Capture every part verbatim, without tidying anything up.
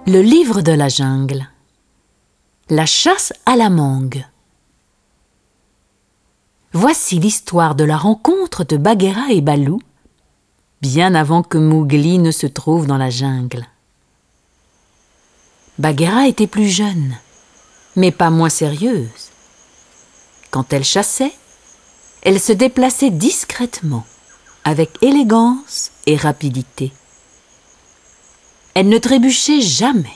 Le livre de la jungle. La chasse à la mangue. Voici l'histoire de la rencontre de Bagheera et Balou, bien avant que Mowgli ne se trouve dans la jungle. Bagheera était plus jeune, mais pas moins sérieuse. Quand elle chassait, elle se déplaçait discrètement, avec élégance et rapidité. Elle ne trébuchait jamais.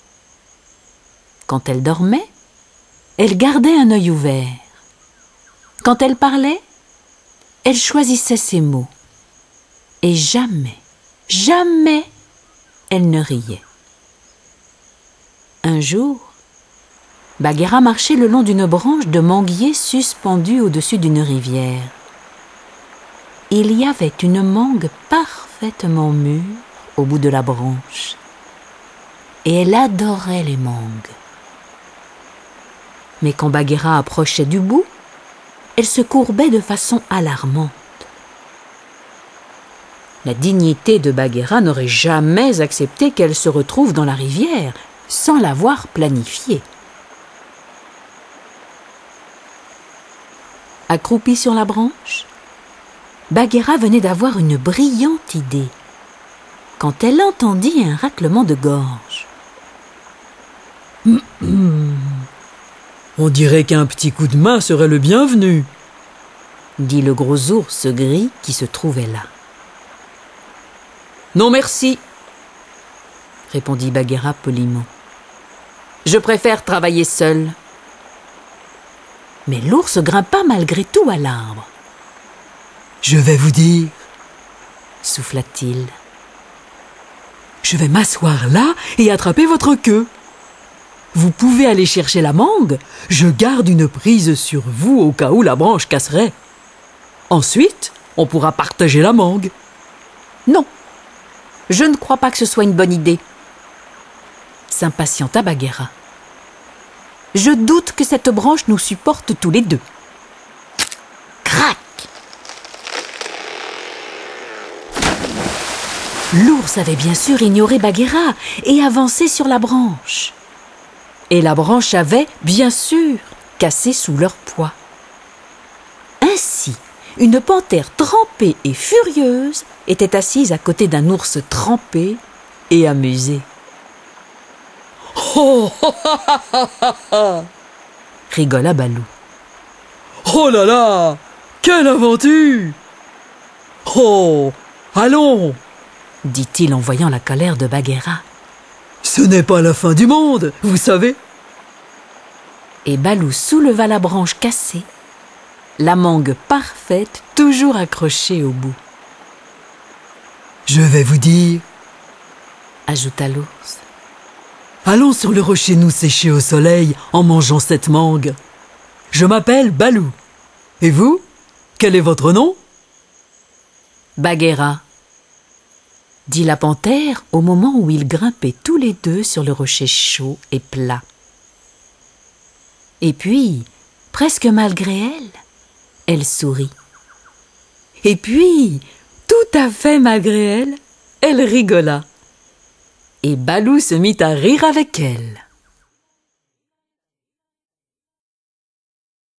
Quand elle dormait, elle gardait un œil ouvert. Quand elle parlait, elle choisissait ses mots. Et jamais, jamais, elle ne riait. Un jour, Bagheera marchait le long d'une branche de manguier suspendue au-dessus d'une rivière. Il y avait une mangue parfaitement mûre au bout de la branche, et elle adorait les mangues. Mais quand Bagheera approchait du bout, elle se courbait de façon alarmante. La dignité de Bagheera n'aurait jamais accepté qu'elle se retrouve dans la rivière sans l'avoir planifié. Accroupie sur la branche, Bagheera venait d'avoir une brillante idée quand elle entendit un raclement de gorge. On dirait qu'un petit coup de main serait le bienvenu, dit le gros ours gris qui se trouvait là. Non merci, répondit Bagheera poliment. Je préfère travailler seul. Mais l'ours grimpa malgré tout à l'arbre. Je vais vous dire, souffla-t-il. Je vais m'asseoir là et attraper votre queue. Vous pouvez aller chercher la mangue, je garde une prise sur vous au cas où la branche casserait. Ensuite, on pourra partager la mangue. Non, je ne crois pas que ce soit une bonne idée, s'impatienta Bagheera. Je doute que cette branche nous supporte tous les deux. Crac! L'ours avait bien sûr ignoré Bagheera et avancé sur la branche. Et la branche avait, bien sûr, cassé sous leur poids. Ainsi, une panthère trempée et furieuse était assise à côté d'un ours trempé et amusé. Oh, oh, oh, oh, oh, rigola Balou. Oh là là, quelle aventure! Oh, allons, dit-il en voyant la colère de Bagheera. Ce n'est pas la fin du monde, vous savez. Et Balou souleva la branche cassée, la mangue parfaite toujours accrochée au bout. Je vais vous dire, ajouta l'ours. Allons sur le rocher nous sécher au soleil en mangeant cette mangue. Je m'appelle Balou. Et vous, quel est votre nom? Bagheera, dit la panthère au moment où ils grimpaient tous les deux sur le rocher chaud et plat. Et puis, presque malgré elle, elle sourit. Et puis, tout à fait malgré elle, elle rigola. Et Balou se mit à rire avec elle.